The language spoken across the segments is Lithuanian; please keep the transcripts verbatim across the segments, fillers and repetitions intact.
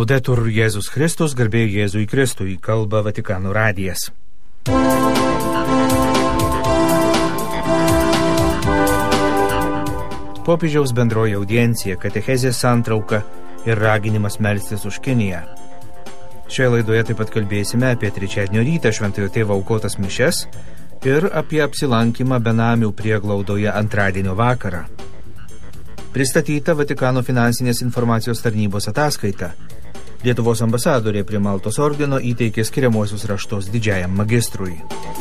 Laudetur Jėzus Kristus, garbė Jėzui Kristui, kalba Vatikano radijas. Popiežiaus bendroji audiencija, katechezės santrauka ir raginimas melstis už Kiniją. Šioje laidoje taip pat kalbėsime apie trečiadienio rytą Šventojo Tėvo aukotas mišias ir apie apsilankymą benamių prieglaudoje antradienio vakarą. Pristatyta Vatikano finansinės informacijos tarnybos ataskaita. Lietuvos ambasadorė prie Maltos ordino įteikė skiriamuosius raštus didžiajam magistrui.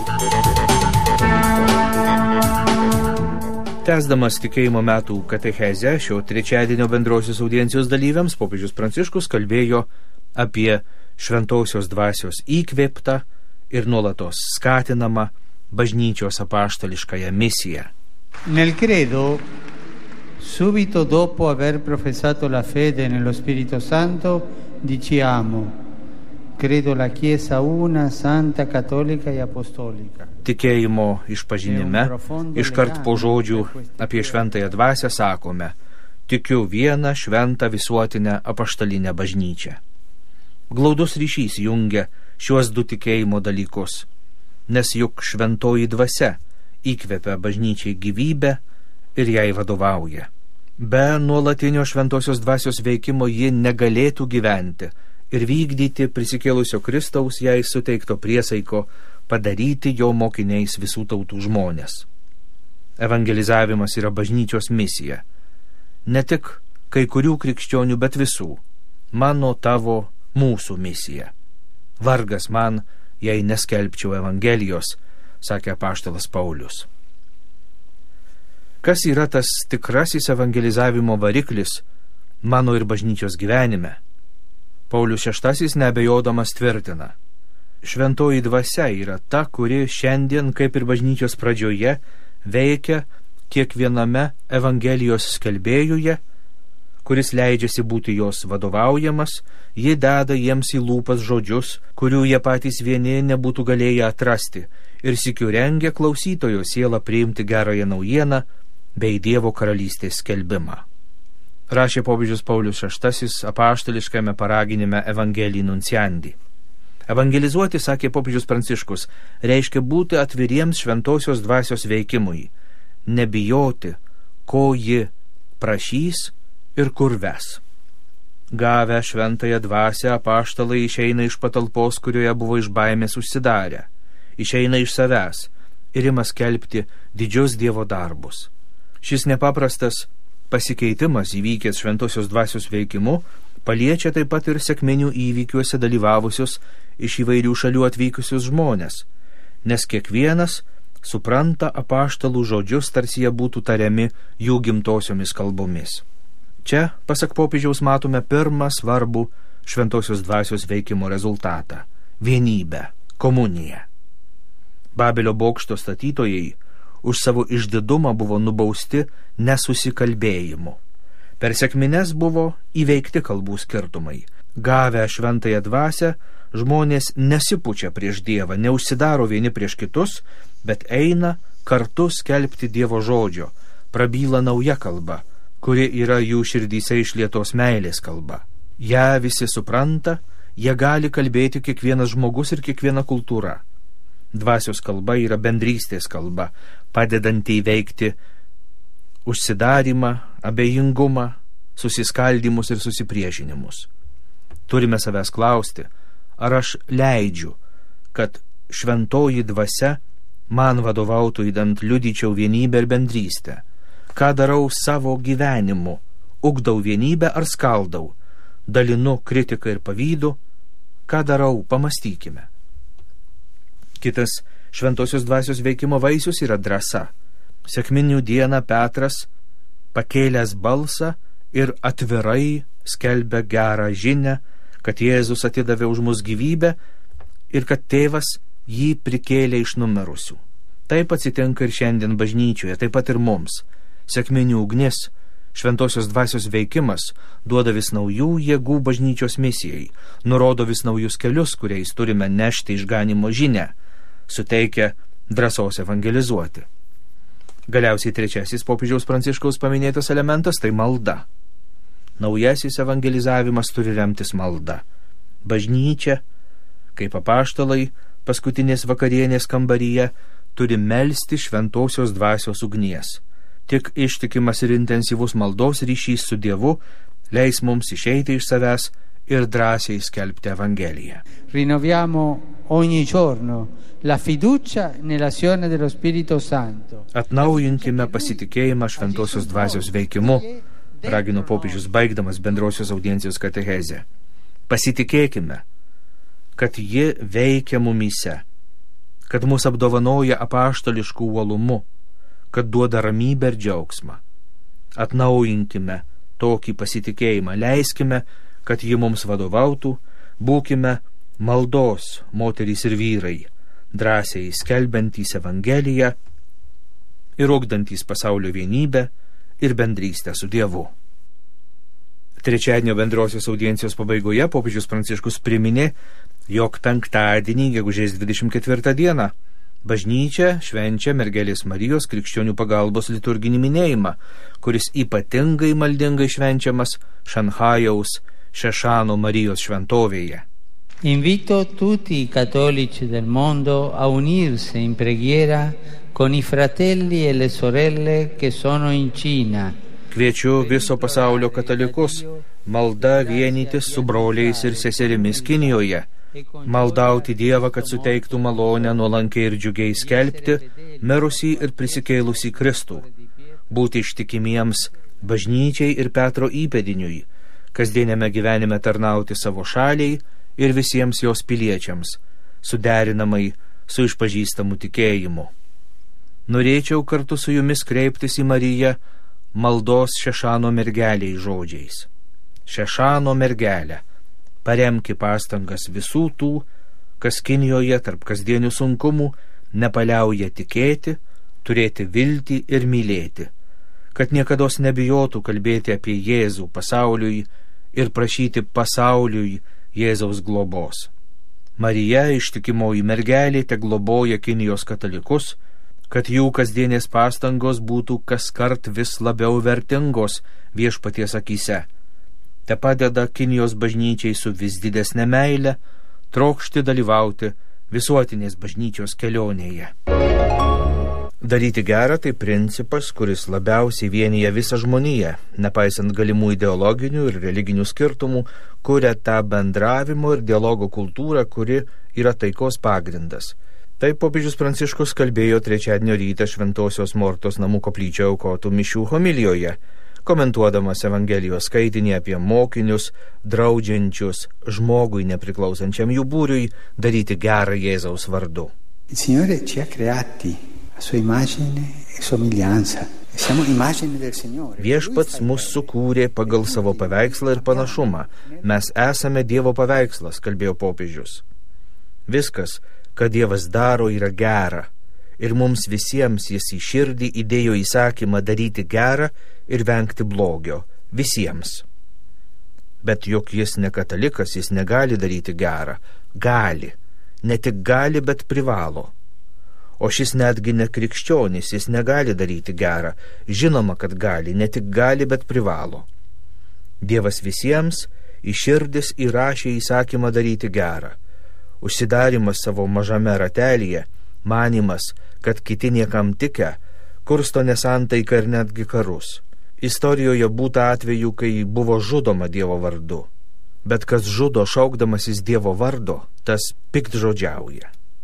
Tęsdamas tikėjimo metų katechezę, šio trečiadienio bendrosios audiencijos dalyviams popiežius Pranciškus kalbėjo apie šventosios dvasios įkvėptą ir nuolatos skatinamą bažnyčios apaštališkąją misiją. Nel credo, subito dopo aver professato la fede nello Spirito Santo, diciamo: credo la Chiesa una, santa, cattolica e apostolica. Tikėjimo išpažinime, iškart po žodžių apie šventąją dvasią sakome: tikiu vieną šventą visuotinę apaštalinę bažnyčią. Glaudus ryšys jungia šiuos du tikėjimo dalykus, nes juk šventoji dvasia įkvepia bažnyčiai gyvybę ir jai vadovauja. Be nuolatinio šventosios dvasios veikimo ji negalėtų gyventi ir vykdyti prisikėlusio Kristaus jai suteikto priesaiko padaryti jo mokiniais visų tautų žmonės. Evangelizavimas yra bažnyčios misija. Ne tik kai kurių krikščionių, bet visų. Mano, tavo, mūsų misija. Vargas man, jei neskelbčiau Evangelijos, sakė apaštalas Paulius. Kas yra tas tikrasis evangelizavimo variklis mano ir bažnyčios gyvenime? Paulius šeštasis neabejodamas tvirtina: šventoji dvasia yra ta, kuri šiandien, kaip ir bažnyčios pradžioje, veikia kiekviename Evangelijos skelbėjuje, kuris leidžiasi būti jos vadovaujamas, ji deda jiems į lūpas žodžius, kurių jie patys vieni nebūtų galėję atrasti, ir sykiu rengia klausytojo sielą priimti gerąją naujieną bei Dievo karalystės skelbimą. Rašė popiežius Paulius šeštasis apaštališkame paraginime Evangelii Nunciandi. Evangelizuoti, sakė popiežius Pranciškus, reiškia būti atviriems šventosios dvasios veikimui, nebijoti, ko ji prašys ir kur ves. Gavę šventąją dvasią, apaštalai išeina iš patalpos, kurioje buvo iš baimės užsidarę, išeina iš savęs ir ima skelbti didžius Dievo darbus. Šis nepaprastas pasikeitimas įvykęs šventosios dvasios veikimu paliečia taip pat ir sekminių įvykiuose dalyvavusius iš įvairių šalių atvykusius žmonės, nes kiekvienas supranta apaštalų žodžius, tarsi jie būtų tariami jų gimtosiomis kalbomis. Čia, pasak popiežiaus, matome pirmą svarbų šventosios dvasios veikimo rezultatą – vienybę, komuniją. Babelio bokšto statytojai už savo išdidumą buvo nubausti nesusikalbėjimu. Per sekmines buvo įveikti kalbų skirtumai. Gavę šventąją dvasią, žmonės nesipučia prieš Dievą, neužsidaro vieni prieš kitus, bet eina kartu skelbti Dievo žodžio, prabyla nauja kalba, kuri yra jų širdyse išlietos meilės kalba. Ja visi supranta, jie gali kalbėti kiekvienas žmogus ir kiekviena kultūra. Dvasios kalba yra bendrystės kalba, padedanti įveikti užsidarimą, abejingumą, susiskaldymus ir susipriešinimus. Turime savęs klausti, ar aš leidžiu, kad šventoji dvasia man vadovautų, idant liudyčiau vienybę ir bendrystę. Ką darau savo gyvenimu? Ugdau vienybę ar skaldau? Dalinu kritiką ir pavydu? Ką darau? Pamastykime. Kitas šventosios dvasios veikimo vaisius yra drąsa. Sekminių dieną Petras, pakėlęs balsą ir atvirai skelbia gerą žinią, kad Jėzus atidavė už mus gyvybę ir kad Tėvas jį prikėlė iš numirusių. Taip atsitinka ir šiandien bažnyčioje, taip pat ir mums. Sekminių ugnis, šventosios dvasios veikimas duoda vis naujų jėgų bažnyčios misijai, nurodo vis naujus kelius, kuriais turime nešti išganimo žinią, suteikia drąsos evangelizuoti. Galiausiai trečiasis popiežiaus Pranciškaus paminėtas elementas – tai malda. Naujasis evangelizavimas turi remtis malda. Bažnyčia, kaip apaštalai, paskutinės vakarienės kambaryje, turi melsti šventosios dvasios ugnies. Tik ištikimas ir intensyvus maldos ryšys su Dievu leis mums išeiti iš savęs ir drąsiai skelbti Evangeliją. Rinnoviamo ogni giorno la fiducia nell'azione dello Spirito Santo. Atnaujinkime pasitikėjimą šventosios dvasios veikimu, ragino popiežius baigdamas bendrosios audiencijos katechezę. Pasitikėkime, kad ji veikia mumyse, kad mus apdovanoja apaštališkų uolumu, kad duoda ramybę ir džiaugsmą. Atnaujinkime tokį pasitikėjimą, leiskime, kad ji mums vadovautų, būkime maldos moterys ir vyrai, drąsiai skelbiantys Evangeliją ir ugdantys pasaulio vienybę ir bendrystę su Dievu. Trečiadienio bendrosios audiencijos pabaigoje popiežius Pranciškus priminė, jog penktadienį, gegužės dvidešimt ketvirtą dieną, bažnyčia švenčia Mergelės Marijos krikščionių pagalbos liturginį minėjimą, kuris ypatingai maldingai švenčiamas Šanchajaus Šešano Marijos šventovėje. Invito tutti i cattolici del mondo a unirsi in preghiera con i fratelli e le sorelle che sono in Cina. Kviečiu viso pasaulio katalikus malda vienytis su broliais ir seserimis Kinijoje, maldauti Dievą, kad suteiktų malonę nuolankiai ir džiugiai skelbti mirusį ir prisikėlusį Kristų, būti ištikimiems bažnyčiai ir Petro įpėdiniui, kasdieniame gyvenime tarnauti savo šaliai ir visiems jos piliečiams, suderinamai su išpažįstamu tikėjimu. Norėčiau kartu su jumis kreiptis į Mariją maldos Šešano mergeliai žodžiais. Šešano mergelė, paremki pastangas visų tų, kas Kinijoje tarp kasdienių sunkumų nepaliauja tikėti, turėti viltį ir mylėti, kad niekados nebijotų kalbėti apie Jėzų pasauliui ir prašyti pasauliui Jėzaus globos. Marija, ištikimoji mergelė, te globoja Kinijos katalikus, kad jų kasdienės pastangos būtų kaskart vis labiau vertingos viešpaties akyse. Te padeda Kinijos bažnyčiai su vis didesnė meile trokšti dalyvauti visuotinės bažnyčios kelionėje. Daryti gerą tai principas, kuris labiausiai vienyje visą žmoniją, nepaisant galimų ideologinių ir religinių skirtumų, kuria tą bendravimo ir dialogo kultūrą, kuri yra taikos pagrindas. Taip popiežius Pranciškus kalbėjo trečiadienio rytą Šventosios Mortos namų koplyčioje aukotų mišių homilijoje, komentuodamas Evangelijos skaitinį apie mokinius, draudžiančius žmogui nepriklausančiam jų būriui daryti gerą Jėzaus vardu. Il Signore ci ha creati a sua immagine e somiglianza. Siamo immagine del Signore. Viešpats mus sukūrė pagal savo paveikslą ir panašumą. Mes esame Dievo paveikslas, kalbėjo popiežius. Viskas, kad Dievas daro, yra gera, ir mums visiems jis į širdį įdėjo įsakymą daryti gerą ir vengti blogio, visiems. Bet juk jis ne katalikas, jis negali daryti gerą, gali, ne tik gali, bet privalo. O šis netgi ne krikščionis, jis negali daryti gerą, žinoma, kad gali, ne tik gali, bet privalo. Dievas visiems į širdis įrašė įsakymą daryti gerą. Užsidarimas savo mažame ratelyje, manimas, kad kiti niekam tikę, kursto nesantaiką ir netgi karus. Istorijoje būta atvejų, kai buvo žudoma Dievo vardu, bet kas žudo šaukdamasis Dievo vardo, tas piktžodžiauja.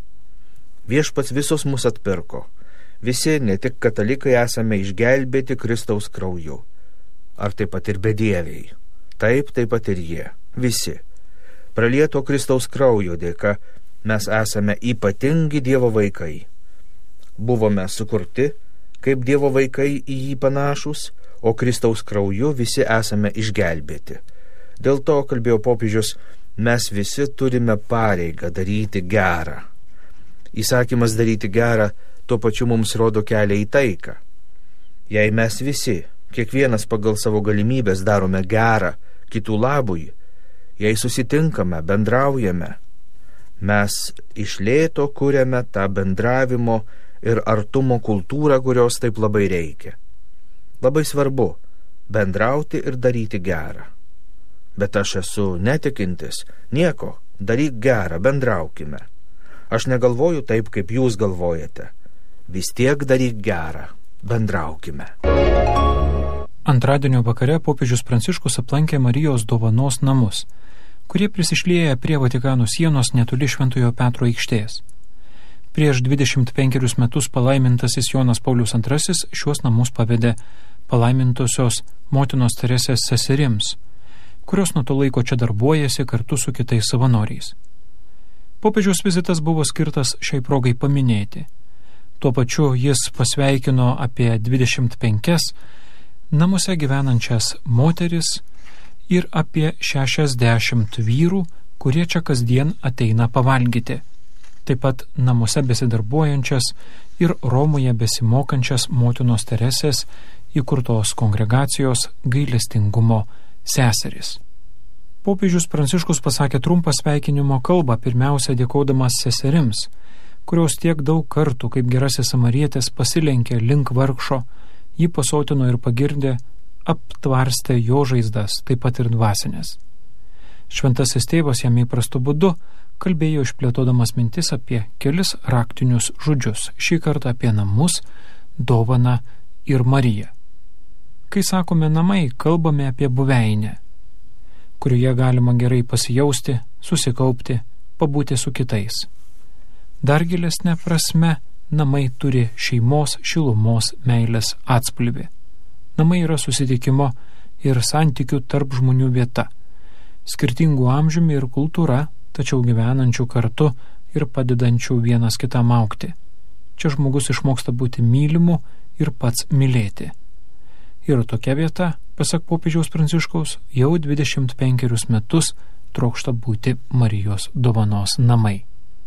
Viešpats visus mus atpirko. Visi, ne tik katalikai, esame išgelbėti Kristaus krauju. Ar taip pat ir bedieviai? Taip, taip pat ir jie. Visi. Pralieto Kristaus kraujo dėka mes esame ypatingi Dievo vaikai. Buvome sukurti kaip Dievo vaikai į jį panašus, o Kristaus krauju visi esame išgelbėti. Dėl to, kalbėjo popiežius, mes visi turime pareigą daryti gerą. Įsakymas daryti gerą tuo pačiu mums rodo kelią į taiką. Jei mes visi, kiekvienas pagal savo galimybės darome gerą kitų labui, jei susitinkame, bendraujame, mes iš lėto kuriame tą bendravimo ir artumo kultūrą, kurios taip labai reikia. Labai svarbu, bendrauti ir daryti gerą. Bet aš esu netikintis, nieko, daryk gerą, bendraukime. Aš negalvoju taip, kaip jūs galvojate. Vis tiek daryk gerą, bendraukime. Antradienio vakare popiežius Pranciškus aplankė Marijos dovanos namus, kurie prisišlieja prie Vatikano sienos netoli Šventojo Petro aikštės. Prieš dvidešimt penkerius metus palaimintasis Jonas Paulius antrasis šiuos namus pavedė palaimintosios motinos Teresės seserims, kurios nuo to laiko čia darbuojasi kartu su kitais savanoriais. Popiežiaus vizitas buvo skirtas šiai progai paminėti. Tuo pačiu jis pasveikino apie dvidešimt penkias namuose gyvenančias moteris ir apie šešiasdešimt vyrų, kurie čia kasdien ateina pavalgyti. Taip pat namuose besidarbuojančias ir Romoje besimokančias motinos Teresės įkurtos kongregacijos gailestingumo seseris. Popiežius Pranciškus pasakė trumpą sveikinimo kalbą, pirmiausia dėkodamas seserims, kurios tiek daug kartų, kaip gerasis samarietis, pasilenkė link vargšo, jį pasotino ir pagirdė, aptvarstė jo žaizdas, taip pat ir dvasinės. Šventasis tėvas jam įprastu būdu kalbėjo išplėtodamas mintis apie kelis raktinius žodžius, šį kartą apie namus, dovaną ir Mariją. Kai sakome namai, kalbame apie buveinę, kurioje galima gerai pasijausti, susikaupti, pabūti su kitais. Dar gilesnė prasme, namai turi šeimos, šilumos, meilės atspalvį. Namai yra susitikimo ir santykių tarp žmonių vieta, skirtingų amžiumi ir kultūra, tačiau gyvenančių kartu ir padedančių vienas kitam augti. Čia žmogus išmoksta būti mylimu ir pats mylėti. Ir tokia vieta, pasak popiežiaus Pranciškaus, jau dvidešimt penkerius metus trokšta būti Marijos dovanos namai.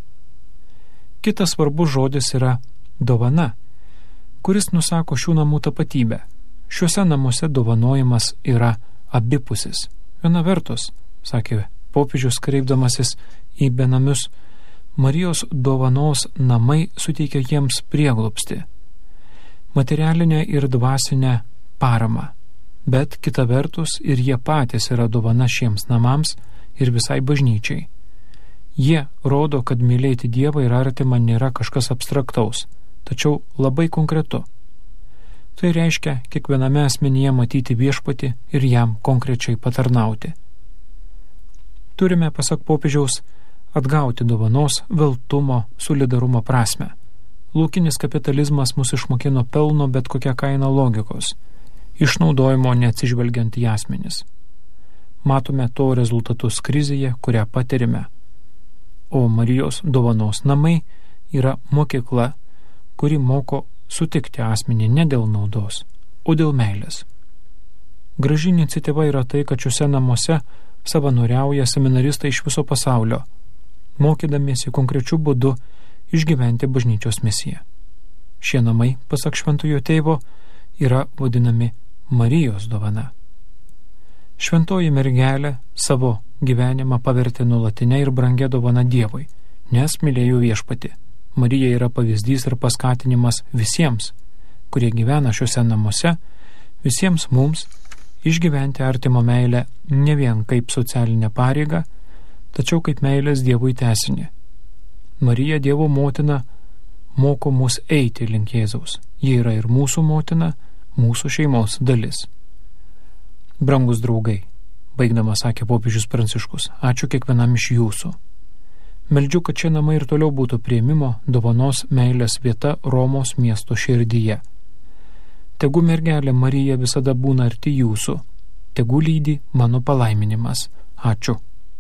Kitas svarbus žodis yra dovana, kuris nusako šių namų tapatybę. Šiuose namuose dovanojimas yra abipusis. Viena vertus, sakė popiežius kreipdamasis į benamius, Marijos dovanos namai suteikia jiems prieglobstį, materialinę ir dvasinę paramą, bet kita vertus ir jie patys yra dovana šiems namams ir visai bažnyčiai. Jie rodo, kad mylėti Dievą ir artimą nėra kažkas abstraktaus, tačiau labai konkretu. Tai reiškia kiekviename asmenyje matyti viešpatį ir jam konkrečiai patarnauti. Turime, pasak popiežiaus, atgauti dovanos, veltumo, solidarumo prasmę. Laukinis kapitalizmas mus išmokino pelno bet kokią kainą logikos, išnaudojimo neatsižvelgiant į asmenis. Matome to rezultatus krizėje, kurią patirime. O Marijos dovanos namai yra mokykla, kuri moko sutikti asmenį ne dėl naudos, o dėl meilės. Graži iniciatyva yra tai, kad šiuose namuose savanoriauja seminaristai iš viso pasaulio, mokydamiesi konkrečių būdų išgyventi bažnyčios misiją. Šie namai, pasak šventojo tėvo, yra vadinami Marijos dovana. Šventoji mergelė savo gyvenimą pavertė nuolatinę ir brangę dovaną Dievui, nes mylėjo viešpatį. Marija yra pavyzdys ir paskatinimas visiems, kurie gyvena šiuose namuose, visiems mums išgyventi artimo meilę ne vien kaip socialinę pareigą, tačiau kaip meilės Dievui tęsinį. Marija, Dievo motina, moko mus eiti link Jėzaus. Ji yra ir mūsų motina, mūsų šeimos dalis. Brangus draugai, baigdamas sakė popiežius Pranciškus, ačiū kiekvienam iš jūsų. Meldžiu, kad šie namai ir toliau būtų priėmimo, dovanos, meilės vieta Romos miesto širdyje. Tegu mergelė Marija visada būna arti jūsų. Tegu lydi mano palaiminimas. Ačiū.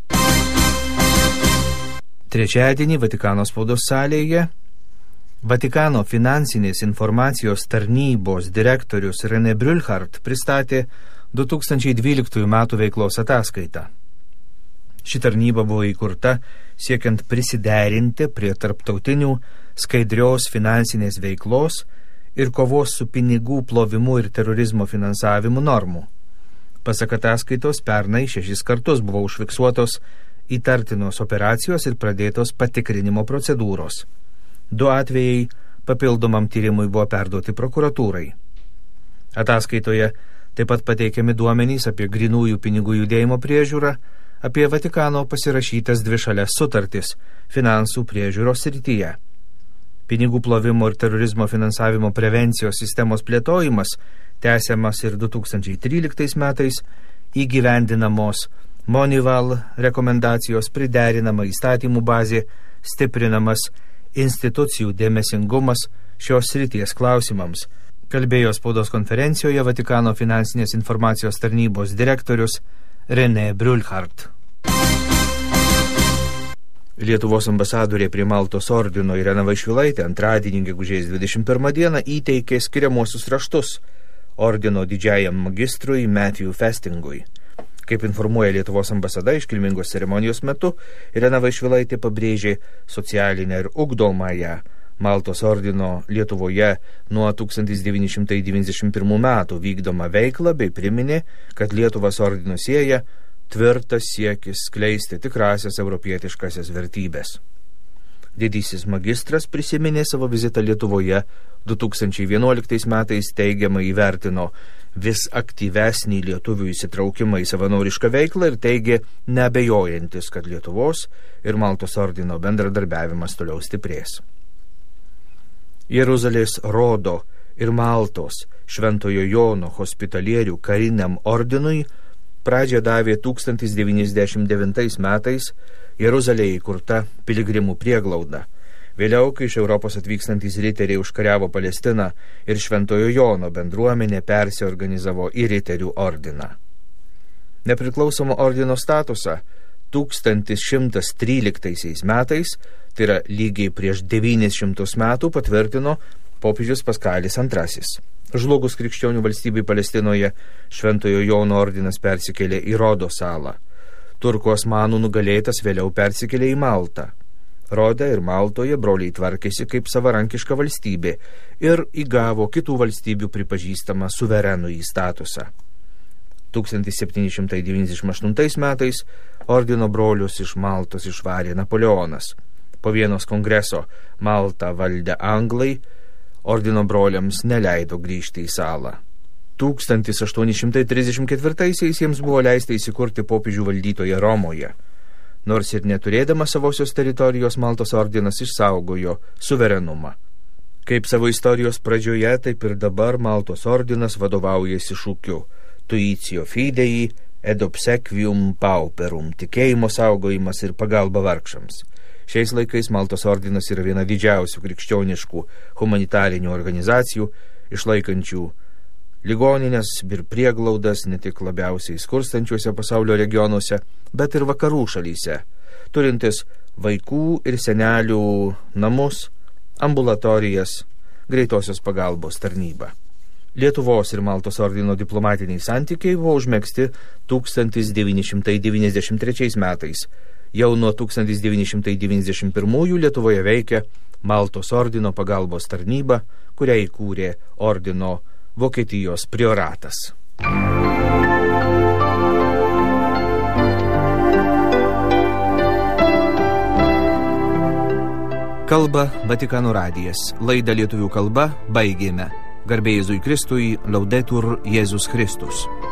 Trečiadienį Vatikano spaudos salėje Vatikano finansinės informacijos tarnybos direktorius René Brülhart pristatė du tūkstančiai dvyliktųjų metų veiklos ataskaitą. Ši tarnyba buvo įkurta siekiant prisiderinti prie tarptautinių skaidrios finansinės veiklos ir kovos su pinigų plovimu ir terorizmo finansavimu normų. Pasak ataskaitos, pernai šešis kartus buvo užfiksuotos įtartinos operacijos ir pradėtos patikrinimo procedūros. Du atvejai papildomam tyrimui buvo perduoti prokuratūrai. Ataskaitoje Taip pat pateikiami duomenys apie grynųjų pinigų judėjimo priežiūrą, apie Vatikano pasirašytas dvišalės sutartis finansų priežiūros srityje. Pinigų plovimo ir terorizmo finansavimo prevencijos sistemos plėtojimas tęsiamas ir du tūkstančiai tryliktais metais, įgyvendinamos Monival rekomendacijos, priderinama įstatymų bazė, stiprinamas institucijų dėmesingumas šios srities klausimams, kalbėjo spaudos konferencijoje Vatikano finansinės informacijos tarnybos direktorius René Brulhart. Lietuvos ambasadorė prie Maltos ordino Irena Vaišvilaitė antradienį gegužės dvidešimt pirmą dieną įteikė skiriamuosius raštus ordino didžiajam magistrui Matthew Festingui. Kaip informuoja Lietuvos ambasada, iškilmingos ceremonijos metu Irena Vaišvilaitė pabrėžė socialinę ir ugdomąją Maltos ordino Lietuvoje nuo tūkstantis devyni šimtai devyniasdešimt pirmų metų vykdomą veiklą bei priminė, kad Lietuvos ordino sieja tvirtas siekis skleisti tikrasias europietiškasias vertybės. Didysis magistras prisiminė savo vizitą Lietuvoje du tūkstančiai vienuoliktais metais, teigiamai įvertino vis aktyvesnį lietuvių įsitraukimą į savanorišką veiklą ir teigė neabejojantis, kad Lietuvos ir Maltos ordino bendradarbiavimas toliau stiprės. Jeruzalės Rodo ir Maltos Šventojo Jono hospitalierių kariniam ordinui pradžią davė tūkstantis devyniasdešimt devintais metais Jeruzalėje įkurta piligrimų prieglauda. Vėliau, kai iš Europos atvykstantys riteriai užkariavo Palestiną ir Šventojo Jono bendruomenė persiorganizavo į riterių ordiną. Nepriklausomo ordino statusą tūkstantis šimtas tryliktaisiais metais, tai yra lygiai prieš devynis šimtus metų, patvirtino popiežius Paskalis antrasis. Žlugus krikščionių valstybei Palestinoje, Šventojo Jono ordinas persikėlė į Rodo salą. Turkų osmanų nugalėtas vėliau persikėlė į Maltą. Rode ir Maltoje broliai tvarkėsi kaip savarankiška valstybė ir įgavo kitų valstybių pripažįstamą suverenųjį statusą. tūkstantis septyni šimtai devyniasdešimt aštuntais metais ordino brolius iš Maltos išvarė Napoleonas. Po Vienos kongreso Maltą valdę anglai ordino broliams neleido grįžti į salą. tūkstantis aštuoni šimtai trisdešimt ketvirtaisiais jiems buvo leista įsikurti popiežių valdytoje Romoje. Nors ir neturėdama savosios teritorijos, Maltos ordinas išsaugojo suverenumą. Kaip savo istorijos pradžioje, taip ir dabar Maltos ordinas vadovaujasi šūkiu Tuicio fidei ed obsequium pauperum, tikėjimo saugojimas ir pagalba vargšams. Šiais laikais Maltos ordinas yra viena didžiausių krikščioniškų humanitarinių organizacijų, išlaikančių ligoninės ir prieglaudas ne tik labiausiai skurstančiuose pasaulio regionuose, bet ir vakarų šalyse, turintis vaikų ir senelių namus, ambulatorijas, greitosios pagalbos tarnybą. Lietuvos ir Maltos ordino diplomatiniai santykiai buvo užmegzti tūkstantis devyni šimtai devyniasdešimt trečiais metais. Jau nuo tūkstantis devyni šimtai devyniasdešimt pirmųjų Lietuvoje veikia Maltos ordino pagalbos tarnyba, kurią įkūrė ordino Vokietijos prioratas. Kalba Vatikano radijas. Laidą lietuvių kalba baigėme. Garbė Jėzui Kristui, Laudetur Jėzus Kristus.